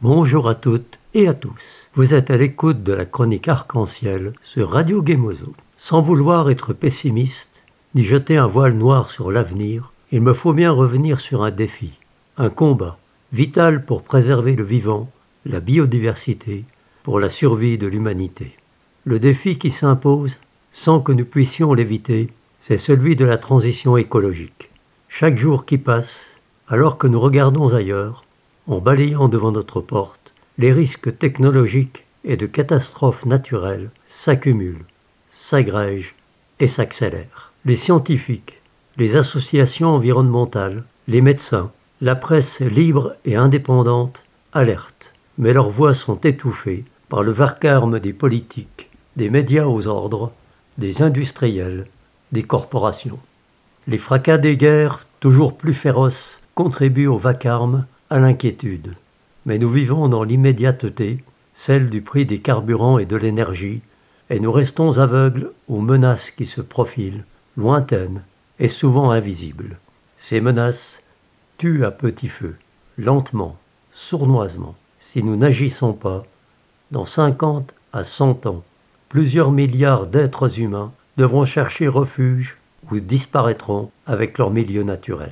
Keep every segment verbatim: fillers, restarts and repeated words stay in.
Bonjour à toutes et à tous. Vous êtes à l'écoute de la chronique Arc-en-Ciel sur Radio Gemozo. Sans vouloir être pessimiste, ni jeter un voile noir sur l'avenir, il me faut bien revenir sur un défi, un combat, vital pour préserver le vivant, la biodiversité, pour la survie de l'humanité. Le défi qui s'impose, sans que nous puissions l'éviter, c'est celui de la transition écologique. Chaque jour qui passe, alors que nous regardons ailleurs, en balayant devant notre porte, les risques technologiques et de catastrophes naturelles s'accumulent, s'agrègent et s'accélèrent. Les scientifiques, les associations environnementales, les médecins, la presse libre et indépendante alertent, mais leurs voix sont étouffées par le vacarme des politiques, des médias aux ordres, des industriels, des corporations. Les fracas des guerres, toujours plus féroces, contribuent au vacarme, à l'inquiétude. Mais nous vivons dans l'immédiateté, celle du prix des carburants et de l'énergie, et nous restons aveugles aux menaces qui se profilent, lointaines et souvent invisibles. Ces menaces tuent à petit feu, lentement, sournoisement. Si nous n'agissons pas, dans cinquante à cent ans, plusieurs milliards d'êtres humains devront chercher refuge ou disparaîtront avec leur milieu naturel.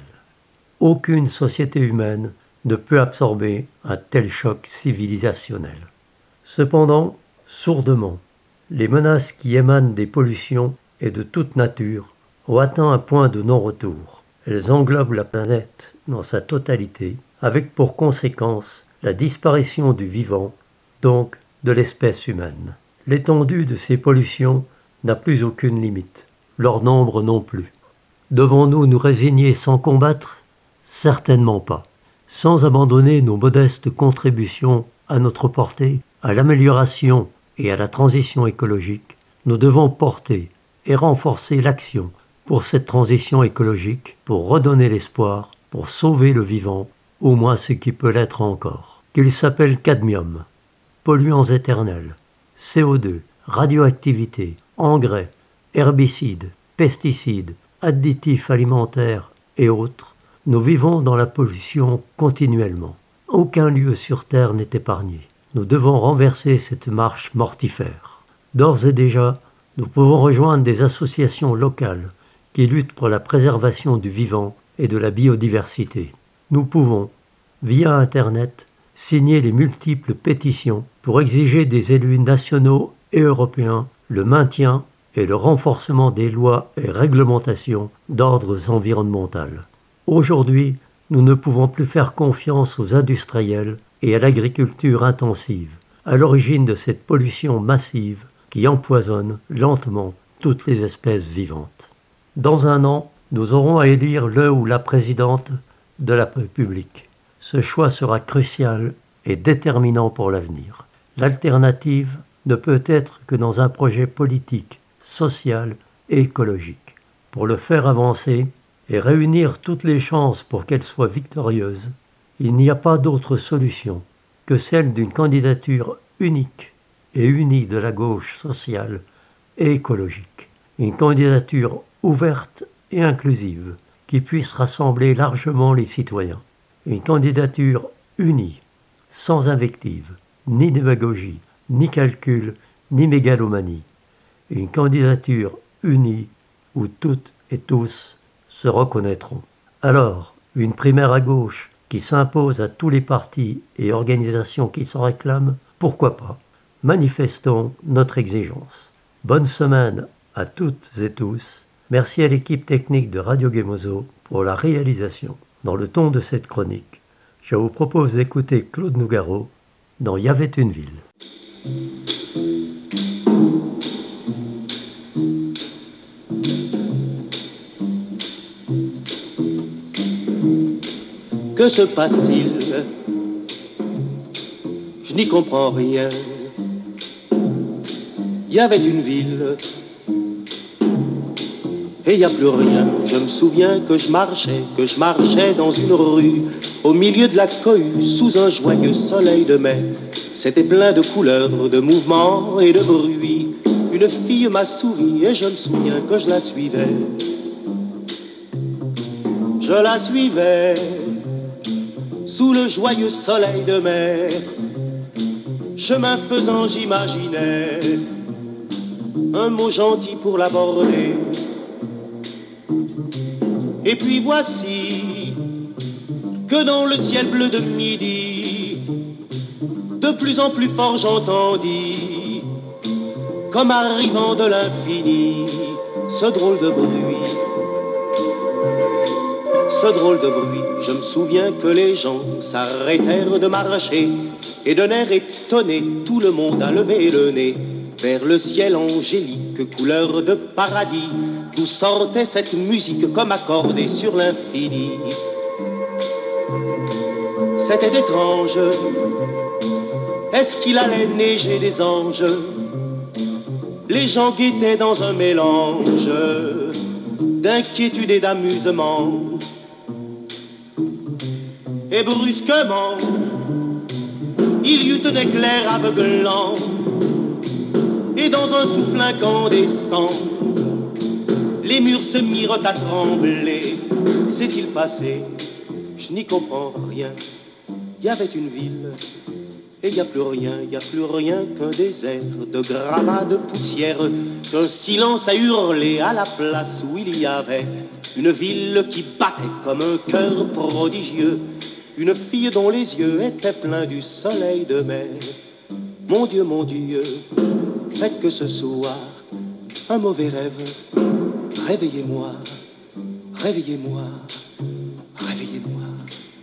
Aucune société humaine ne peut absorber un tel choc civilisationnel. Cependant, sourdement, les menaces qui émanent des pollutions et de toute nature ont atteint un point de non-retour. Elles englobent la planète dans sa totalité, avec pour conséquence la disparition du vivant, donc de l'espèce humaine. L'étendue de ces pollutions n'a plus aucune limite, leur nombre non plus. Devons-nous nous résigner sans combattre ? Certainement pas. Sans abandonner nos modestes contributions à notre portée, à l'amélioration et à la transition écologique, nous devons porter et renforcer l'action pour cette transition écologique, pour redonner l'espoir, pour sauver le vivant, au moins ce qui peut l'être encore. Qu'il s'appelle cadmium, polluants éternels, C O deux, radioactivité, engrais, herbicides, pesticides, additifs alimentaires et autres, nous vivons dans la pollution continuellement. Aucun lieu sur Terre n'est épargné. Nous devons renverser cette marche mortifère. D'ores et déjà, nous pouvons rejoindre des associations locales qui luttent pour la préservation du vivant et de la biodiversité. Nous pouvons, via Internet, signer les multiples pétitions pour exiger des élus nationaux et européens le maintien et le renforcement des lois et réglementations d'ordre environnemental. Aujourd'hui, nous ne pouvons plus faire confiance aux industriels et à l'agriculture intensive, à l'origine de cette pollution massive qui empoisonne lentement toutes les espèces vivantes. Dans un an, nous aurons à élire le ou la présidente de la République. Ce choix sera crucial et déterminant pour l'avenir. L'alternative ne peut être que dans un projet politique, social et écologique. Pour le faire avancer, et réunir toutes les chances pour qu'elle soit victorieuse, il n'y a pas d'autre solution que celle d'une candidature unique et unie de la gauche sociale et écologique. Une candidature ouverte et inclusive qui puisse rassembler largement les citoyens. Une candidature unie, sans invective, ni démagogie, ni calcul, ni mégalomanie. Une candidature unie où toutes et tous se reconnaîtront. Alors, une primaire à gauche qui s'impose à tous les partis et organisations qui s'en réclament, pourquoi pas ? Manifestons notre exigence. Bonne semaine à toutes et tous. Merci à l'équipe technique de Radio Gemozo pour la réalisation. Dans le ton de cette chronique, je vous propose d'écouter Claude Nougaro dans « Y avait une ville ». Que se passe-t-il? Je n'y comprends rien. Il y avait une ville et il n'y a plus rien. Je me souviens que je marchais, que je marchais dans une rue, au milieu de la cohue, sous un joyeux soleil de mai. C'était plein de couleurs, de mouvements et de bruits. Une fille m'a souri et je me souviens que je la suivais. Je la suivais sous le joyeux soleil de mer. Chemin faisant, j'imaginais un mot gentil pour l'aborder. Et puis voici que dans le ciel bleu de midi, de plus en plus fort j'entendis, comme arrivant de l'infini, ce drôle de bruit. Ce drôle de bruit, je me souviens que les gens s'arrêtèrent de marcher et d'un air étonné, tout le monde a levé le nez vers le ciel angélique, couleur de paradis, d'où sortait cette musique comme accordée sur l'infini. C'était étrange. Est-ce qu'il allait neiger des anges? Les gens guettaient dans un mélange d'inquiétude et d'amusement. Et brusquement, il y eut un éclair aveuglant, et dans un souffle incandescent, les murs se mirent à trembler. S'est-il passé? Je n'y comprends rien. Il y avait une ville, et il n'y a plus rien, il n'y a plus rien qu'un désert de gravats de poussière, qu'un silence a hurlé à la place où il y avait une ville qui battait comme un cœur prodigieux, une fille dont les yeux étaient pleins du soleil de mer. Mon Dieu, mon Dieu, faites que ce soir un mauvais rêve. Réveillez-moi, réveillez-moi, réveillez-moi.